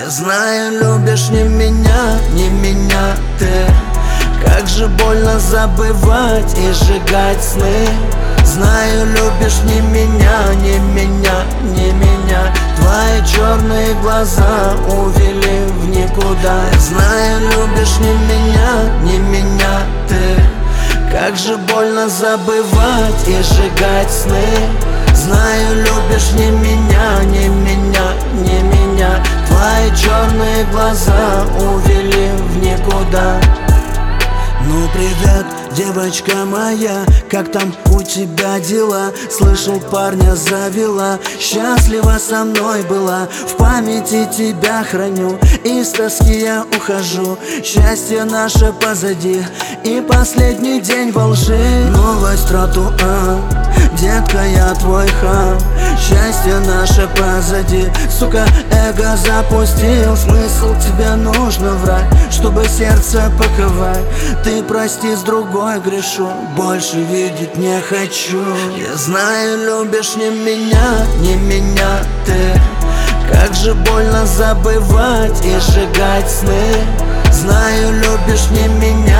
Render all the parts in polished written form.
Я знаю, любишь не меня ты. Как же больно забывать и сжигать сны. Знаю, любишь не меня. Твои черные глаза увели в никуда. Я знаю, любишь не меня ты. Как же больно забывать и сжигать сны. Знаю, любишь не меня. Твои черные глаза увели в никуда. Ну привет, девочка моя, как там у тебя дела? Слышал, парня завела, счастлива со мной была. В памяти тебя храню, из тоски я ухожу. Счастье наше позади, и последний день во лжи. Новость тротуар, детка, я твой хам. Счастье наше позади, сука, эго запустил. Смысл тебе нужно врать, чтобы сердце паковать. Ты прости, с другой грешу, больше видеть не хочу. Я знаю, любишь не меня ты. Как же больно забывать и сжигать сны. Знаю, любишь не меня.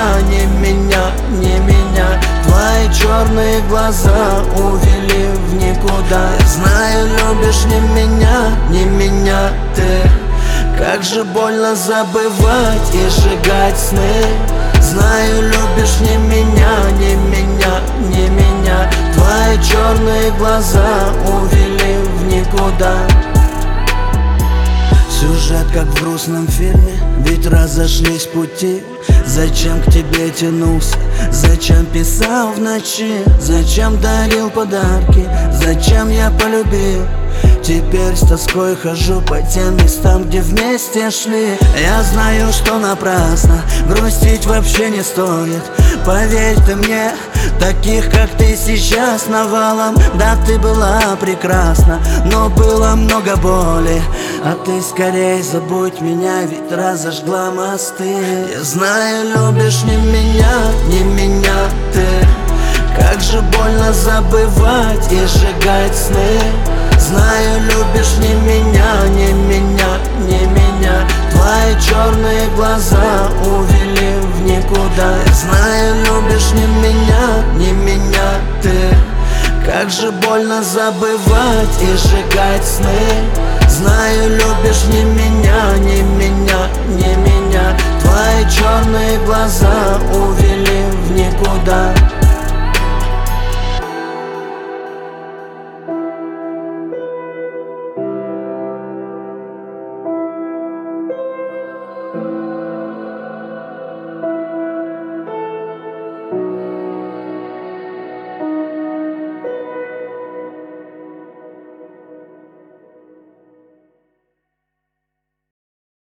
Твои черные глаза увели в никуда. Я знаю, любишь не меня ты. Как же больно забывать и сжигать сны. Знаю, любишь не меня. Твои черные глаза увели в никуда. Сюжет как в грустном фильме, ведь разошлись пути. Зачем к тебе тянулся, зачем писал в ночи, зачем дарил подарки, зачем я полюбил. Теперь с тоской хожу по тем местам, где вместе шли. Я знаю, что напрасно, грустить вообще не стоит. Поверь ты мне, таких как ты сейчас навалом. Да, ты была прекрасна, но было много боли. А ты скорей забудь меня, ведь разожгла мосты. Я знаю, любишь не меня ты. Как же больно забывать и сжигать сны. Знаю, любишь не меня. Твои черные глаза увели в никуда. Я знаю, любишь не меня ты. Как же больно забывать и сжигать сны. Знаю, любишь не меня.